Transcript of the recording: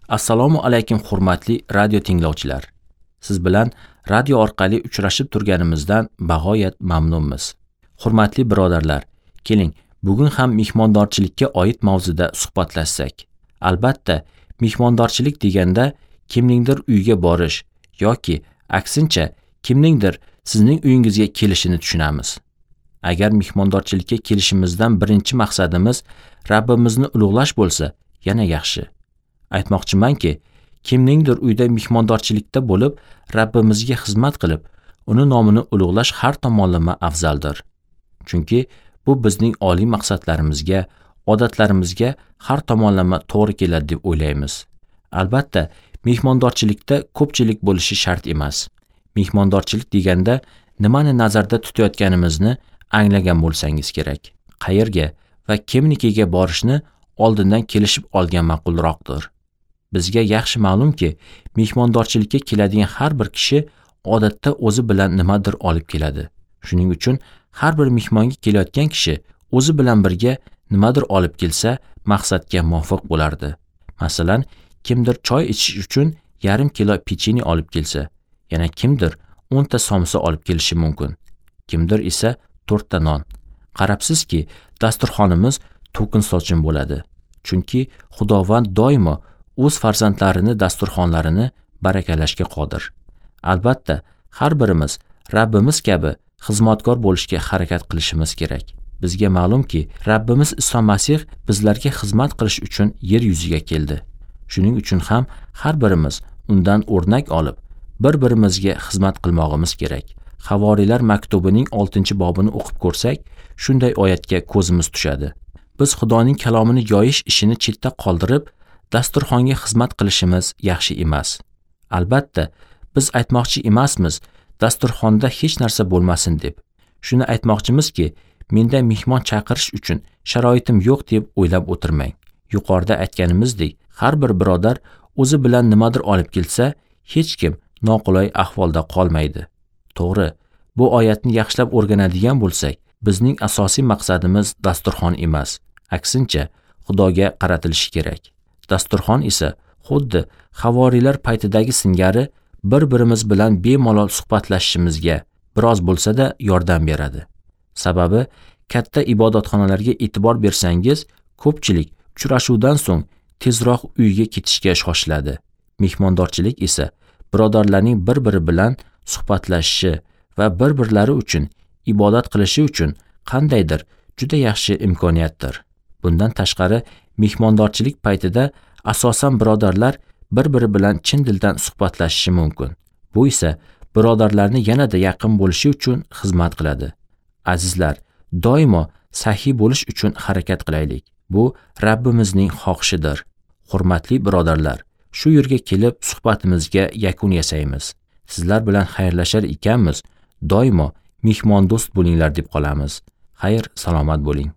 Assalomu alaykum hurmatli radio tinglovchilar. Siz bilan radio orqali uchrashib turganimizdan bag'oyat mamnunmiz. Hurmatli birodarlar, keling, bugun ham mehmondorchilikka oid mavzuda suhbatlashsak. Albatta, mehmondorchilik deganda kimningdir uyiga borish yoki aksincha kimningdir sizning uyingizga kelishini tushunamiz. Agar mehmondorchilikka kelishimizdan birinchi maqsadimiz Rabbimizni ulug'lash bo'lsa, yana yaxshi. Aytmoqchimanki, kimningdir uyda mehmondorchilikda bo'lib, Rabbimizga xizmat qilib, uni nomini ulug'lash har tomonlama afzaldir. Chunki bu bizning oliy maqsadlarimizga, odatlarimizga har tomonlama to'g'ri keladi deb o'ylaymiz. Albatta, mehmondorchilikda ko'pchilik bo'lishi shart emas. Mehmondorchilik deganda nimani nazarda tutayotganimizni anglagan bo'lsangiz kerak. Qayerga va kimnikiga borishni oldindan kelishib olgan ma'qulroqdir. Bizga yaxshi ma'lumki, mehmondorchilikka keladigan har bir kishi odatda o'zi bilan nimadir olib keladi. Shuning uchun har bir mehmonga kelayotgan kishi o'zi bilan birga nimadir olib kelsa, maqsadga muvofiq bo'lardi. Masalan, kimdir choy ichish uchun yarim kilo pecheni olib kelsa, yana kimdir 10 ta somsa olib kelishi mumkin. Kimdir esa 4 ta non. Qarabsizki, dasturxonimiz to'kin sochin bo'ladi. Chunki Xudovand doimo o'z farzandlarini dasturxonlarini barakalashga qodir. Albatta, har birimiz Rabbimiz kabi xizmatkor bo'lishga harakat qilishimiz kerak. Bizga ma'lumki, Rabbimiz Iso Masih bizlarga xizmat qilish uchun yer yuziga keldi. Shuning uchun ham har birimiz undan o'rnak olib, bir-birimizga xizmat qilmog'imiz kerak. Havoriylar maktubining 6-bobini o'qib ko'rsak, shunday oyatga ko'zimiz tushadi. Biz Xudoning kalomini yoyish ishini chetda qoldirib, dasturxonga xizmat qilishimiz yaxshi emas. Albatta, biz aytmoqchi emasmiz, dasturxonda hech narsa bo'lmasin deb. Shuni aytmoqchimizki, menda mehmon chaqirish uchun sharoitim yo'q deb o'ylab o'tirmang. Yuqorida aytganimizdek, har bir birodar o'zi bilan nimadir olib kelsa, hech kim noqulay ahvolda qolmaydi. To'g'ri, bu oyatni yaxshilab o'rganadigan bo'lsak, bizning asosiy maqsadimiz dasturxon emas, aksincha Xudoga qaratilishi kerak. Dasturxon esa xuddi havoriylar paytidagi singari bir-birimiz bilan bemalol suhbatlashishimizga biroz bo'lsa-da yordam beradi. Sababi, katta ibodatxonalarga e'tibor bersangiz, ko'pchilik uchrashuvdan so'ng tezroq uyiga ketishga shoshiladi. Mehmondorchilik esa birodarlarning bir-biri bilan suhbatlashishi va bir-birlari uchun ibodat qilishi uchun qandaydir juda yaxshi imkoniyatdir. Bundan tashqari, mehmondorchilik paytida asosan birodarlar bir-biri bilan chin dildan suhbatlashishi mumkin. Bu esa birodarlarni yanada yaqin bo'lishi uchun xizmat qiladi. Azizlar, doimo sahiy bo'lish uchun harakat qilaylik. Bu Rabbimizning xohishidir. Hurmatli birodarlar, shu yerga kelib suhbatimizga yakun yasaymiz. Sizlar bilan xayrlashar ekanmiz, doimo mehmondo'st bo'linglar deb qolamiz. Xayr, salomat bo'ling.